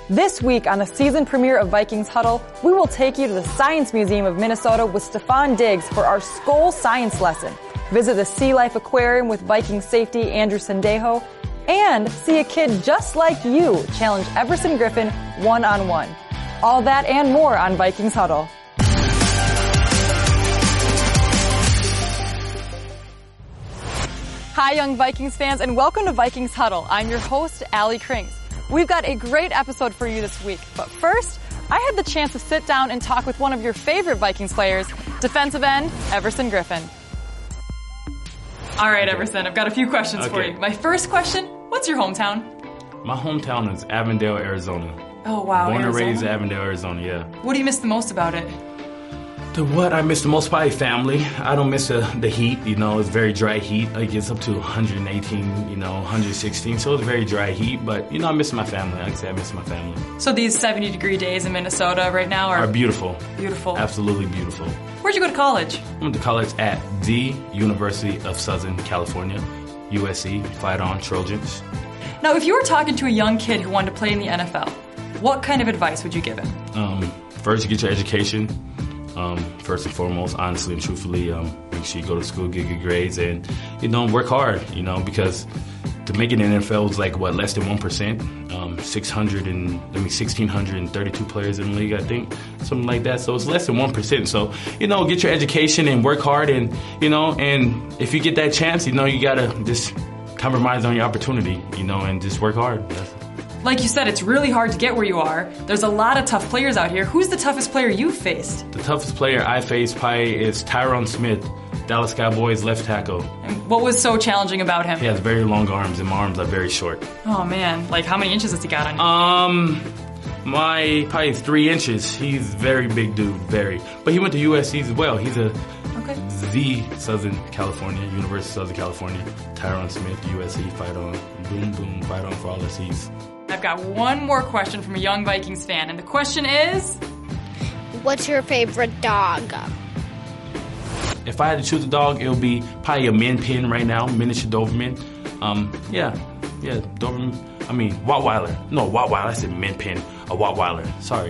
This week on the season premiere of Vikings Huddle, we will take you to the Science Museum of Minnesota with Stefan Diggs for our Skol Science lesson. Visit the Sea Life Aquarium with Viking safety Andrew Sendejo, and see a kid just like you challenge Everson Griffin one-on-one. All that and more on Vikings Huddle. Hi, young Vikings fans, and welcome to Vikings Huddle. I'm your host, Allie Krings. We've got a great episode for you this week, but first, I had the chance to sit down and talk with one of your favorite Vikings players, defensive end, Everson Griffin. All right, Everson, I've got a few questions for you. My first question, what's your hometown? My hometown is Avondale, Arizona. Oh, wow, Born Arizona? and raised Avondale, Arizona, yeah. What do you miss the most about it? What I miss the most, probably family. I don't miss the heat, it's very dry heat. It gets up to 118, 116, so it's very dry heat. But, I miss my family. Like I say, I miss my family. So these 70-degree days in Minnesota right now are beautiful. Beautiful. Absolutely beautiful. Where'd you go to college? I went to college at the University of Southern California, USC, Fight On Trojans. Now, if you were talking to a young kid who wanted to play in the NFL, what kind of advice would you give him? First, you get your education. First and foremost, honestly and truthfully, make sure you go to school, get good grades, and, work hard, because to make it in the NFL is less than 1%, 1,632 players in the league, I think, something like that. So it's less than 1%. So, get your education and work hard, and, and if you get that chance, you gotta just compromise on your opportunity, and just work hard. Like you said, it's really hard to get where you are. There's a lot of tough players out here. Who's the toughest player you've faced? The toughest player I faced probably is Tyron Smith, Dallas Cowboys left tackle. And what was so challenging about him? He has very long arms, and my arms are very short. Oh, man. How many inches has he got on you? Probably 3 inches. He's very big dude, very. But he went to USC as well. He's the Southern California, University of Southern California. Tyron Smith, USC, Fight On. Boom, boom, Fight On for all the C's. I've got one more question from a young Vikings fan, and the question is... What's your favorite dog? If I had to choose a dog, it would be probably a Min Pin right now, miniature Doberman. Doberman. Rottweiler. No, Rottweiler. I said Min Pin. A Rottweiler. Sorry.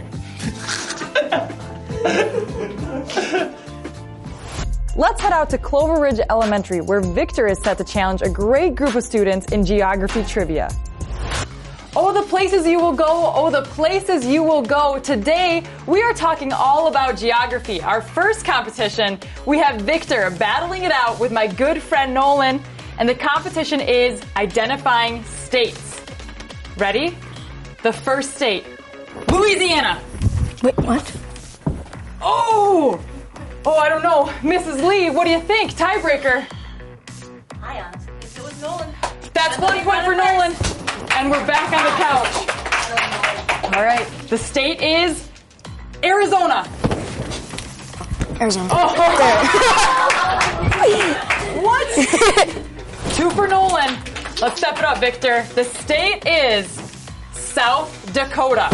Let's head out to Clover Ridge Elementary, where Victor is set to challenge a great group of students in geography trivia. Oh, the places you will go. Oh, the places you will go. Today, we are talking all about geography. Our first competition, we have Victor battling it out with my good friend Nolan, and the competition is identifying states. Ready? The first state, Louisiana. Wait, what? Oh, I don't know. Mrs. Lee, what do you think? Tiebreaker. Hi, honestly. It was Nolan. That's 1 point for Nolan. And we're back on the couch. All right. The state is Arizona. Arizona. Oh. What? 2 for Nolan. Let's step it up, Victor. The state is South Dakota.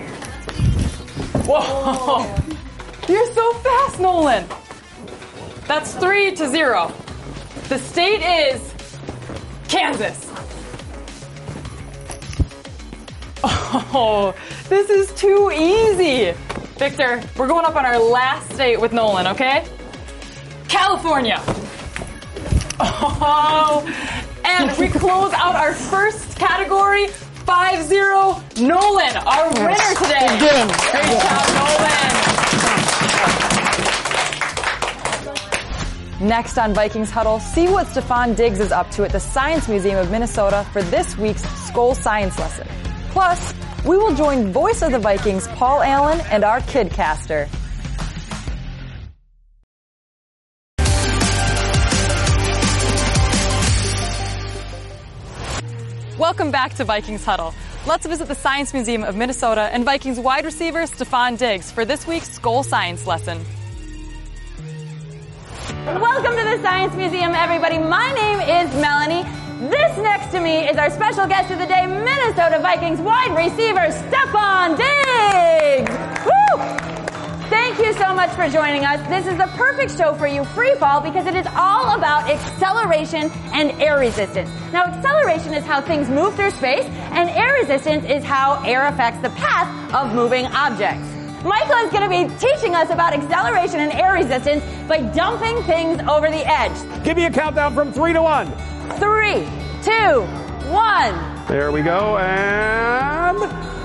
Whoa. You're so fast, Nolan. That's 3-0. The state is Kansas. Oh, this is too easy. Victor, we're going up on our last state with Nolan, okay? California. Oh, and we close out our first category, 5-0, Nolan, our winner today. Great job, Nolan. Next on Vikings Huddle, see what Stefan Diggs is up to at the Science Museum of Minnesota for this week's Skol Science lesson. Plus, we will join voice of the Vikings, Paul Allen, and our Kidcaster. Welcome back to Vikings Huddle. Let's visit the Science Museum of Minnesota and Vikings wide receiver Stefan Diggs for this week's Skol Science lesson. Welcome to the Science Museum, everybody. My name is Melanie. This next to me is our special guest of the day, Minnesota Vikings wide receiver Stefan Diggs. Woo! Thank Thank you so much for joining us. This is the perfect show for you, Free Fall, because it is all about acceleration and air resistance. Now, acceleration is how things move through space, and air resistance is how air affects the path of moving objects. Michael is going to be teaching us about acceleration and air resistance by dumping things over the edge. Give me a countdown from 3 to 1. 3, 2, 1. There we go, and...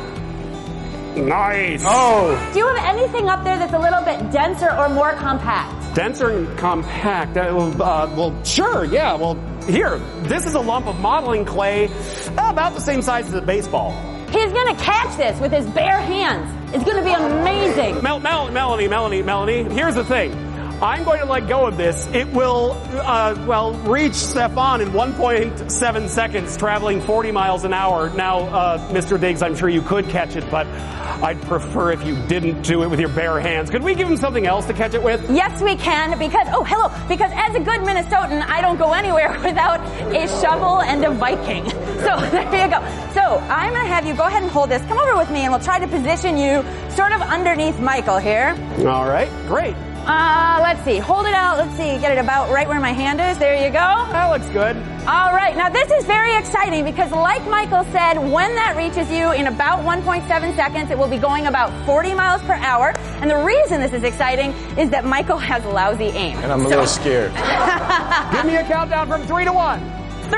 Nice. Oh. Do you have anything up there that's a little bit denser or more compact? Denser and compact. Well, sure, yeah. Well, here, this is a lump of modeling clay about the same size as a baseball. He's going to catch this with his bare hands. It's going to be amazing. Melanie, here's the thing. I'm going to let go of this. It will, reach Stefan in 1.7 seconds, traveling 40 miles an hour. Now, Mr. Diggs, I'm sure you could catch it, but I'd prefer if you didn't do it with your bare hands. Could we give him something else to catch it with? Yes, we can, because as a good Minnesotan, I don't go anywhere without a shovel and a Viking. So there you go. So I'm going to have you go ahead and hold this. Come over with me and we'll try to position you sort of underneath Michael here. All right, great. Let's see. Hold it out. Let's see. Get it about right where my hand is. There you go. That looks good. All right. Now this is very exciting because like Michael said, when that reaches you in about 1.7 seconds, it will be going about 40 miles per hour. And the reason this is exciting is that Michael has lousy aim. And I'm a little scared. Give me a countdown from 3 to 1. 3, 2, 1.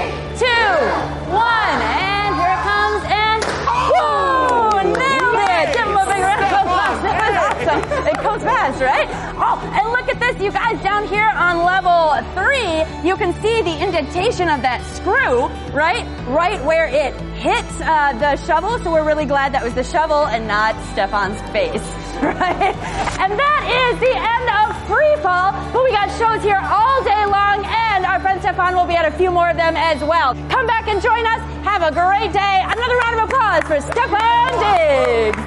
And here it comes. And whoa! Nailed it! Give him a big round of applause. That was awesome. It goes fast, right? Oh, and look at this, you guys, down here on level 3, you can see the indentation of that screw, right? Right where it hit the shovel. So we're really glad that was the shovel and not Stefan's face, right? And that is the end of Free Fall. But we got shows here all day long, and our friend Stefan will be at a few more of them as well. Come back and join us. Have a great day. Another round of applause for Stefan Diggs.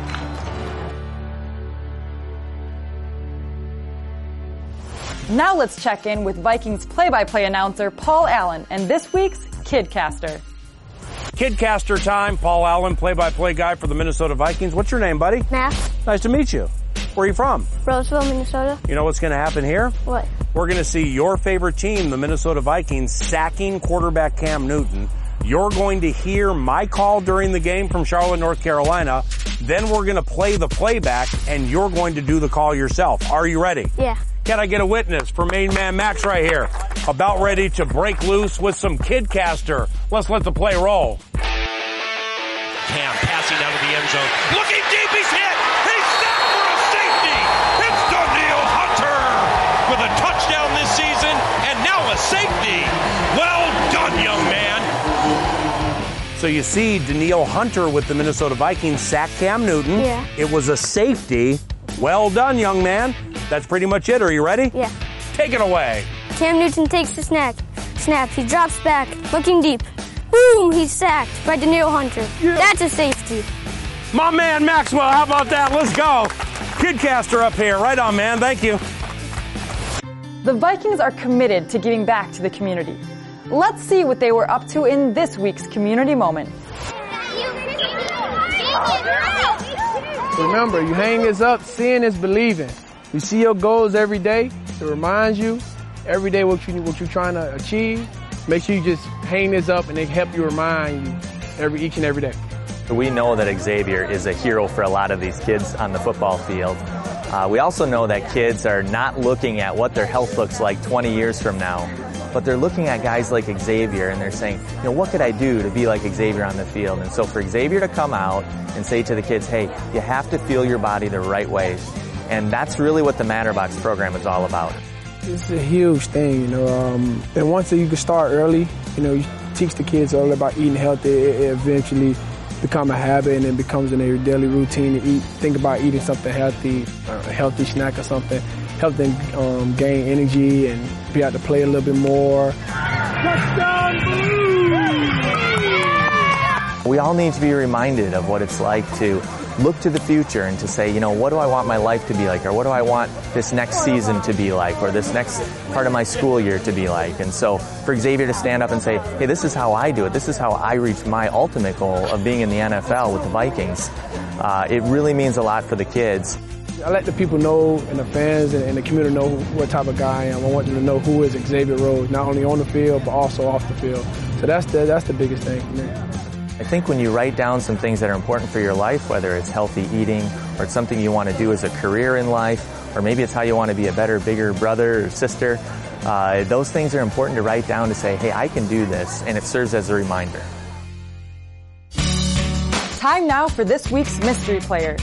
Now let's check in with Vikings play-by-play announcer Paul Allen and this week's Kidcaster. Kidcaster time. Paul Allen, play-by-play guy for the Minnesota Vikings. What's your name, buddy? Max. Nice to meet you. Where are you from? Roseville, Minnesota. You know what's going to happen here? What? We're going to see your favorite team, the Minnesota Vikings, sacking quarterback Cam Newton. You're going to hear my call during the game from Charlotte, North Carolina. Then we're going to play the playback, and you're going to do the call yourself. Are you ready? Yeah. Can I get a witness for main man Max right here? About ready to break loose with some Kidcaster. Let's let the play roll. Cam passing out of the end zone. Looking deep, he's hit! He's stopped for a safety! It's Danielle Hunter with a touchdown this season and now a safety. Well done, young man. So you see Danielle Hunter with the Minnesota Vikings sack Cam Newton. Yeah. It was a safety. Well done, young man. That's pretty much it. Are you ready? Yeah. Take it away. Cam Newton takes the snap. He drops back, looking deep. Boom! He's sacked by Danielle Hunter. Yeah. That's a safety. My man Maxwell, how about that? Let's go. Kidcaster up here. Right on, man. Thank you. The Vikings are committed to giving back to the community. Let's see what they were up to in this week's community moment. Remember, you hang this up, seeing is believing. You see your goals every day. It reminds you every day what you're trying to achieve. Make sure you just hang this up and it help you remind you each and every day. We know that Xavier is a hero for a lot of these kids on the football field. We also know that kids are not looking at what their health looks like 20 years from now, but they're looking at guys like Xavier and they're saying, you know, what could I do to be like Xavier on the field? And so for Xavier to come out and say to the kids, hey, you have to feel your body the right way. And that's really what the Matterbox program is all about. It's a huge thing, you know, and once you can start early, you know, you teach the kids all about eating healthy, it eventually become a habit and it becomes in their daily routine to eat. Think about eating something healthy, a healthy snack or something, help them gain energy and be able to play a little bit more. Touchdown, Blue! We all need to be reminded of what it's like to look to the future and to say, you know, what do I want my life to be like? Or what do I want this next season to be like? Or this next part of my school year to be like? And so for Xavier to stand up and say, hey, this is how I do it. This is how I reach my ultimate goal of being in the NFL with the Vikings. It really means a lot for the kids. I let the people know, and the fans and the community know what type of guy I am. I want them to know who is Xavier Rhodes, not only on the field, but also off the field. So that's the biggest thing for me. I think when you write down some things that are important for your life, whether it's healthy eating or it's something you want to do as a career in life, or maybe it's how you want to be a better, bigger brother or sister, those things are important to write down to say, hey, I can do this, and it serves as a reminder. Time now for this week's mystery player.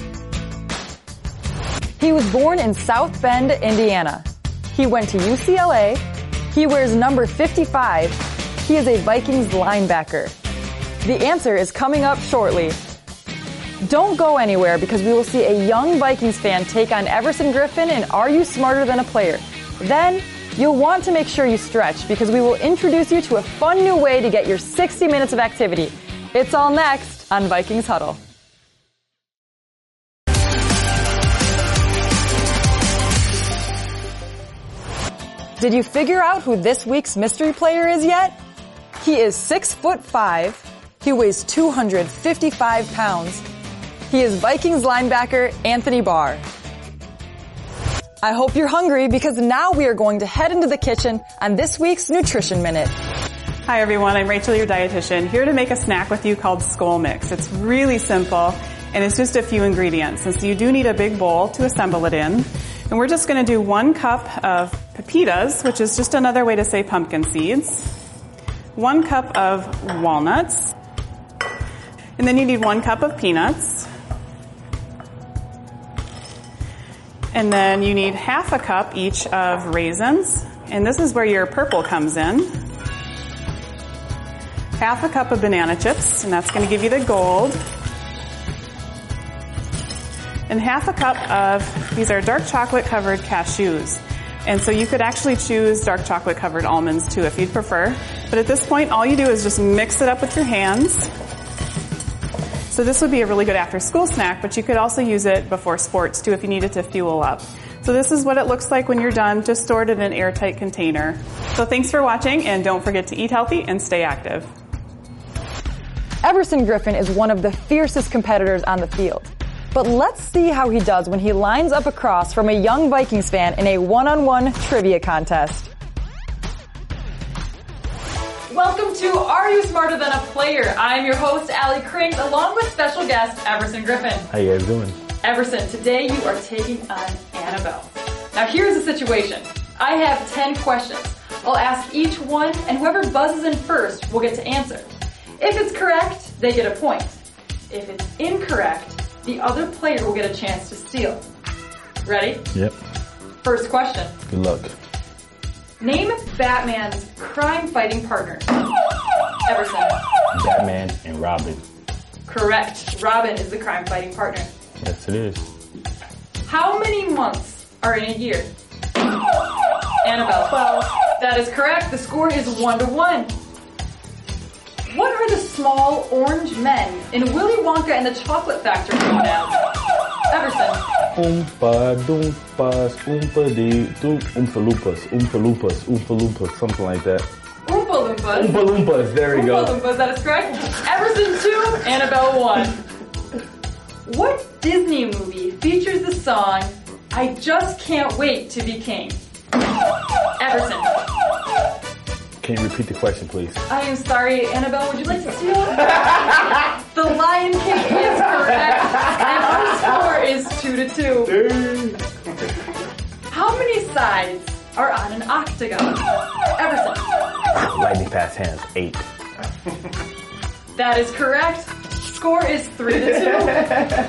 He was born in South Bend, Indiana. He went to UCLA. He wears number 55. He is a Vikings linebacker. The answer is coming up shortly. Don't go anywhere because we will see a young Vikings fan take on Everson Griffen in Are You Smarter Than a Player? Then, you'll want to make sure you stretch because we will introduce you to a fun new way to get your 60 minutes of activity. It's all next on Vikings Huddle. Did you figure out who this week's mystery player is yet? He is 6'5". He weighs 255 pounds. He is Vikings linebacker Anthony Barr. I hope you're hungry because now we are going to head into the kitchen on this week's Nutrition Minute. Hi everyone, I'm Rachel, your dietitian, here to make a snack with you called Skol Mix. It's really simple and it's just a few ingredients. And so you do need a big bowl to assemble it in. And we're just going to do 1 cup of pepitas, which is just another way to say pumpkin seeds. 1 cup of walnuts. And then you need 1 cup of peanuts. And then you need half a cup each of raisins. And this is where your purple comes in. Half a cup of banana chips, and that's going to give you the gold. And half a cup of, these are dark chocolate covered cashews. And so you could actually choose dark chocolate covered almonds too if you'd prefer. But at this point, all you do is just mix it up with your hands. So this would be a really good after school snack, but you could also use it before sports too if you needed to fuel up. So this is what it looks like when you're done, just stored in an airtight container. So thanks for watching, and don't forget to eat healthy and stay active. Everson Griffen is one of the fiercest competitors on the field. But let's see how he does when he lines up across from a young Vikings fan in a one-on-one trivia contest. Welcome to Are You Smarter Than a Player? I'm your host, Allie Krings, along with special guest Everson Griffen. How you guys doing? Everson, today you are taking on Annabelle. Now here's the situation. I have 10 questions. I'll ask each one, and whoever buzzes in first will get to answer. If it's correct, they get a point. If it's incorrect, the other player will get a chance to steal. Ready? Yep. First question. Good luck. Name Batman's crime-fighting partners. Everson. Batman and Robin. Correct. Robin is the crime-fighting partner. Yes, it is. How many months are in a year? Annabelle. 12. That is correct. The score is 1-1. What are the small orange men in Willy Wonka and the Chocolate Factory known as? Everson. Oompa doompas, oompa dee doop, oompa loompas, something like that. Oompa Loompas. Oompa Loompas, there we go. Oompa Loompas, that is correct. Everson 2, Annabelle 1. What Disney movie features the song I Just Can't Wait to Be King? Everson. Can you repeat the question, please? I am sorry, Annabelle, would you like to steal? The Lion King is correct, and our score is 2-2. How many sides are on an octagon? Everson. Lightning fast hands, 8. That is correct. Score is 3-2.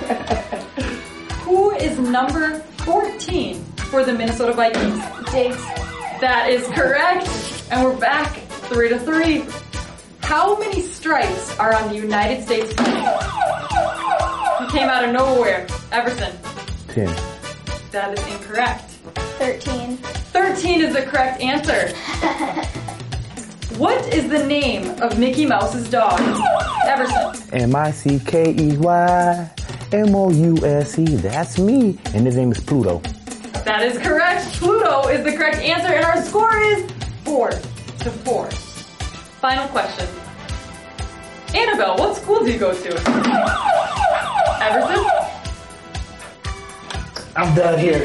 Who is number 14 for the Minnesota Vikings? Diggs. That is correct. And we're back 3-3. How many stripes are on the United States flag? You came out of nowhere. Everson. 10. That is incorrect. 13. 13 is the correct answer. What is the name of Mickey Mouse's dog? Everson. M-I-C-K-E-Y-M-O-U-S-E. That's me. And his name is Pluto. That is correct. Pluto is the correct answer, and our score is 4-4. Final question. Annabelle, what school do you go to? Everson? I'm done here.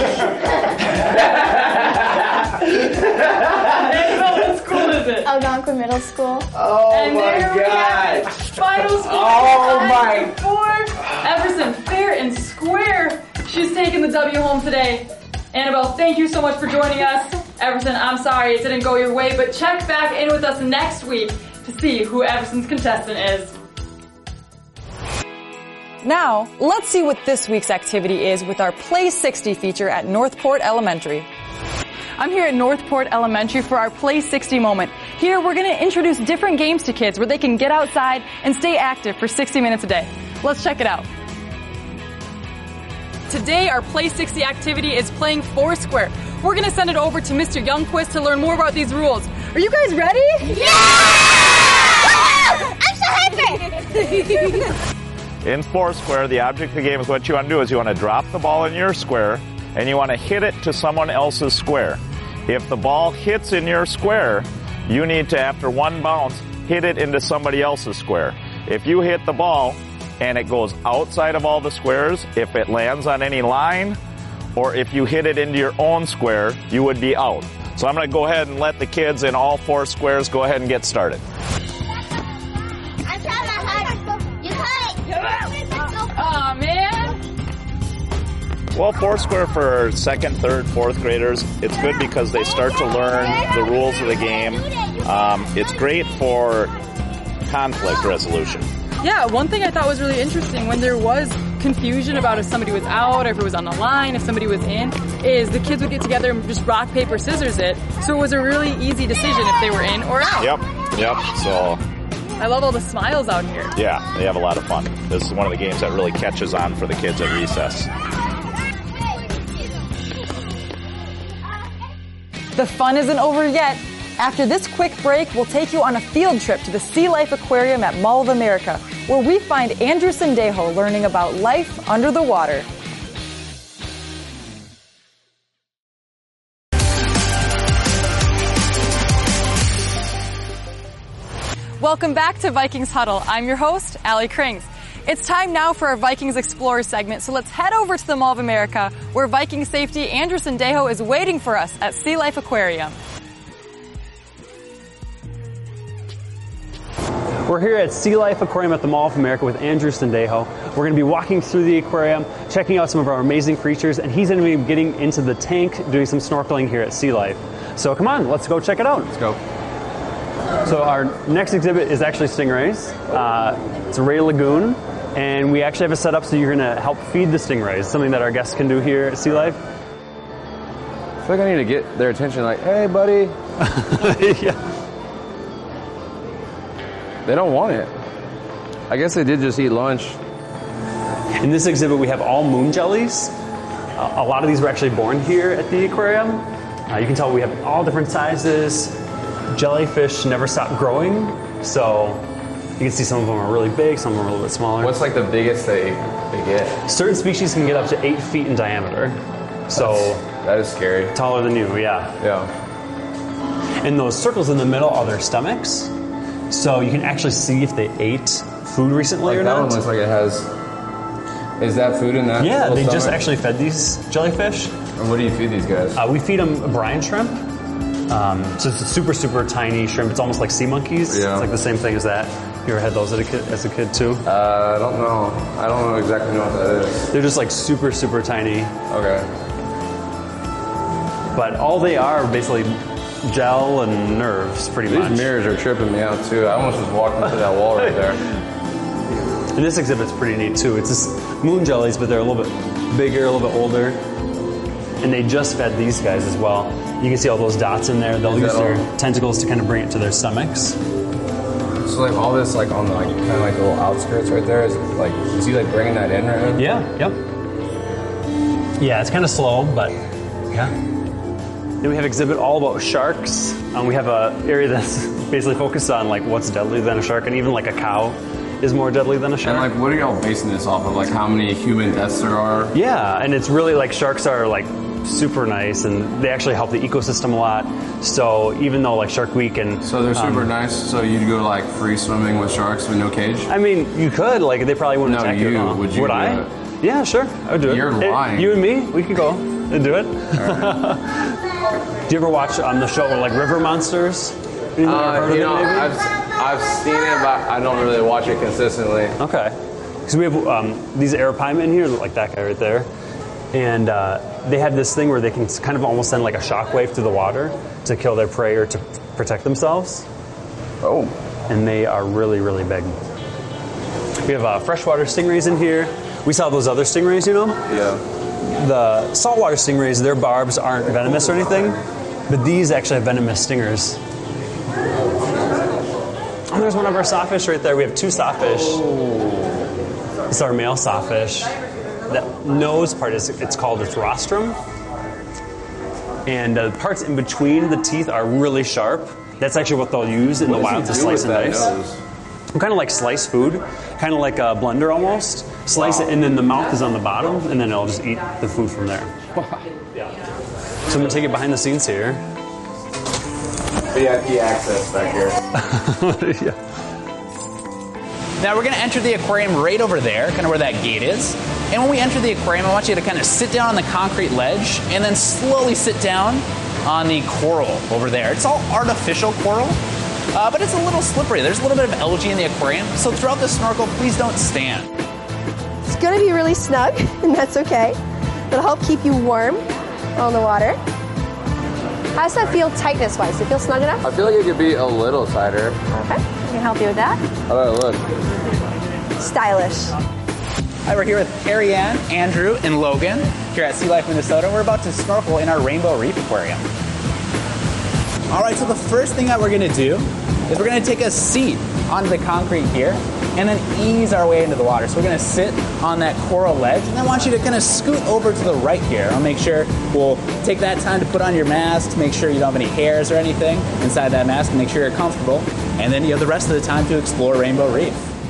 What school is it? Algonquin Middle School. Oh and my there we have it. God. Final score. Oh my. 4. Everson, fair and square. She's taking the W home today. Annabelle, thank you so much for joining us. Everson, I'm sorry it didn't go your way, but check back in with us next week to see who Everson's contestant is. Now, let's see what this week's activity is with our Play 60 feature at Northport Elementary. I'm here at Northport Elementary for our Play 60 moment. Here, we're going to introduce different games to kids where they can get outside and stay active for 60 minutes a day. Let's check it out. Today, our Play 60 activity is playing Foursquare. We're going to send it over to Mr. Youngquist to learn more about these rules. Are you guys ready? Yeah! I'm so happy! In Foursquare, the object of the game is what you want to do is you want to drop the ball in your square and you want to hit it to someone else's square. If the ball hits in your square, you need to, after one bounce, hit it into somebody else's square. If you hit the ball and it goes outside of all the squares, if it lands on any line, or if you hit it into your own square, you would be out. So I'm going to go ahead and let the kids in all 4 squares go ahead and get started. Aw, man. Well, Foursquare for 2nd, 3rd, 4th graders, it's good because they start to learn the rules of the game. It's great for conflict resolution. Yeah, one thing I thought was really interesting when there was confusion about if somebody was out, or if it was on the line, if somebody was in, is the kids would get together and just rock, paper, scissors it. So it was a really easy decision if they were in or out. Yep. So I love all the smiles out here. yeah, they have a lot of fun. This is one of the games that really catches on for the kids at recess. The fun isn't over yet. After this quick break, we'll take you on a field trip to the Sea Life Aquarium at Mall of America, where we find Andrew Sendejo learning about life under the water. Welcome back to Vikings Huddle. I'm your host, Allie Krings. It's time now for our Vikings Explorer segment, so let's head over to the Mall of America, where Viking safety Andrew Sendejo is waiting for us at Sea Life Aquarium. We're here at Sea Life Aquarium at the Mall of America with Andrew Sendejo. We're going to be walking through the aquarium, checking out some of our amazing creatures, and he's going to be getting into the tank, doing some snorkeling here at Sea Life. So come on, let's go check it out. Let's go. So our next exhibit is actually stingrays. It's a Ray Lagoon, and we actually have it set up so you're going to help feed the stingrays, something that our guests can do here at Sea Life. I feel like I need to get their attention, like, hey, buddy. Yeah. They don't want it. I guess they did just eat lunch. In this exhibit, we have all moon jellies. A lot of these were actually born here at the aquarium. You can tell we have all different sizes. Jellyfish never stop growing, so you can see some of them are really big, some of them are a little bit smaller. What's like the biggest they get? Certain species can get up to 8 feet in diameter. So that is scary. Taller than you, yeah. Yeah. And those circles in the middle are their stomachs. So you can actually see if they ate food recently like or that not. One looks like it has. Is that food in that? Yeah, they stomach? just actually fed these jellyfish. And what do you feed these guys? We feed them brine shrimp. So it's a super, super tiny shrimp. It's almost like sea monkeys. Yeah. It's like the same thing as that. You ever had those as a kid too? I don't know. I don't know exactly what that is. They're just like super, super tiny. Okay. But all they are basically gel and nerves, pretty much. These mirrors are tripping me out too. I almost just walked into that wall right there. And this exhibit's pretty neat too. It's just moon jellies, but they're a little bit bigger, a little bit older. And they just fed these guys as well. You can see all those dots in there. They'll use their tentacles to kind of bring it to their stomachs. So like all this like on the like kind of like the little outskirts right there is like, is he like bringing that in right now? Yeah, yep. Yeah, it's kind of slow, but yeah. Then we have exhibit all about sharks. We have an area that's basically focused on like what's deadlier than a shark, and even like a cow is more deadly than a shark. And like, what are y'all basing this off of? Like how many human deaths there are? Yeah, and it's really like sharks are like super nice, and they actually help the ecosystem a lot. So even though like Shark Week and so they're super nice. So you'd go like free swimming with sharks with no cage? I mean, you could. Like they probably wouldn't attack you. Would you? Would I? Yeah, sure. I would do it. You're lying. You and me, we could go and do it. Right. Do you ever watch the show like River Monsters? I've seen it, but I don't really watch it consistently. Okay. Because we have these Arapaima in here, like that guy right there. And they have this thing where they can kind of almost send like a shockwave through the water to kill their prey or to protect themselves. Oh. And they are really, really big. We have freshwater stingrays in here. We saw those other stingrays, you know? Yeah. The saltwater stingrays, their barbs aren't venomous or anything, but these actually have venomous stingers. Oh, there's one of our sawfish right there. We have 2 sawfish. Oh. It's our male sawfish. That nose part it's called its rostrum. And the parts in between the teeth are really sharp. That's actually what they'll use in the wild to slice and dice. Kind of like sliced food, kind of like a blender almost. Slice it, and then the mouth is on the bottom, and then it'll just eat the food from there. Yeah. So I'm gonna take it behind the scenes here. VIP access back here. Yeah. Now we're going to enter the aquarium right over there, kind of where that gate is. And when we enter the aquarium, I want you to kind of sit down on the concrete ledge and then slowly sit down on the coral over there. It's all artificial coral, but it's a little slippery. There's a little bit of algae in the aquarium, so throughout the snorkel, please don't stand. It's going to be really snug, and that's okay. It'll help keep you warm on the water. How does that feel tightness-wise? Does it feel snug enough? I feel like it could be a little tighter. Okay, I can help you with that. How about it look? Stylish. Hi, we're here with Ariane, Andrew, and Logan here at Sea Life Minnesota. We're about to snorkel in our Rainbow Reef Aquarium. All right, so the first thing that we're going to do is we're going to take a seat onto the concrete here and then ease our way into the water. So we're going to sit on that coral ledge, and I want you to kind of scoot over to the right here. I'll make sure we'll take that time to put on your mask to make sure you don't have any hairs or anything inside that mask, and make sure you're comfortable. And then you have the rest of the time to explore Rainbow Reef.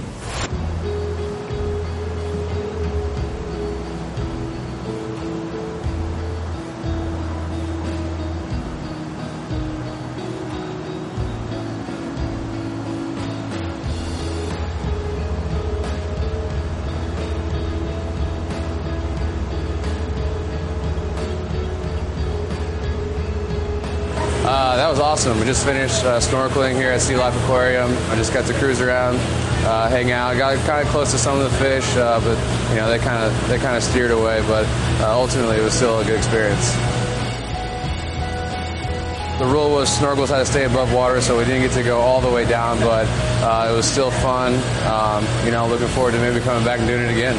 That was awesome. We just finished snorkeling here at Sea Life Aquarium. I just got to cruise around, hang out. Got kind of close to some of the fish, but you know they kind of steered away. But ultimately, it was still a good experience. The rule was snorkels had to stay above water, so we didn't get to go all the way down. But it was still fun. You know, looking forward to maybe coming back and doing it again.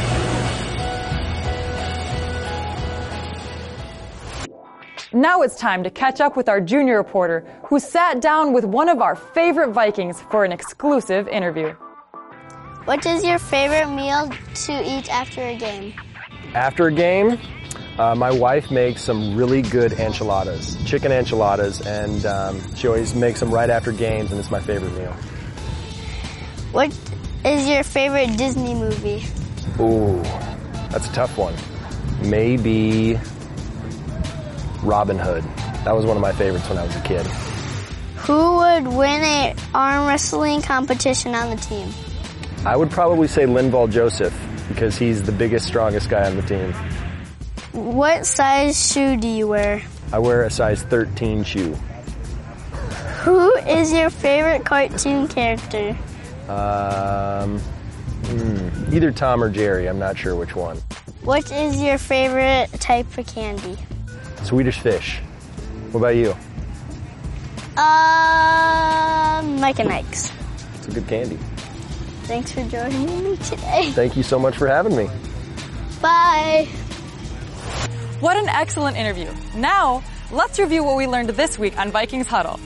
Now it's time to catch up with our junior reporter who sat down with one of our favorite Vikings for an exclusive interview. What is your favorite meal to eat after a game? After a game, my wife makes some really good enchiladas, chicken enchiladas, and she always makes them right after games, and it's my favorite meal. What is your favorite Disney movie? Ooh, that's a tough one. Maybe Robin Hood. That was one of my favorites when I was a kid. Who would win an arm wrestling competition on the team? I would probably say Linval Joseph because he's the biggest, strongest guy on the team. What size shoe do you wear? I wear a size 13 shoe. Who is your favorite cartoon character? Either Tom or Jerry. I'm not sure which one. What is your favorite type of candy? Swedish Fish. What about you? Mike and Ike's. It's a good candy. Thanks for joining me today. Thank you so much for having me. Bye. What an excellent interview. Now, let's review what we learned this week on Vikings Huddle.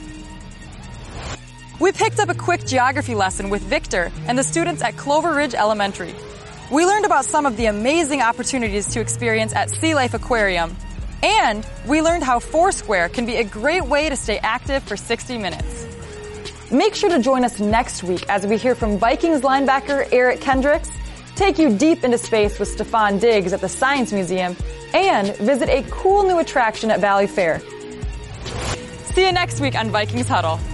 We picked up a quick geography lesson with Victor and the students at Clover Ridge Elementary. We learned about some of the amazing opportunities to experience at Sea Life Aquarium. And we learned how Foursquare can be a great way to stay active for 60 minutes. Make sure to join us next week as we hear from Vikings linebacker Eric Kendricks, take you deep into space with Stefan Diggs at the Science Museum, and visit a cool new attraction at Valley Fair. See you next week on Vikings Huddle.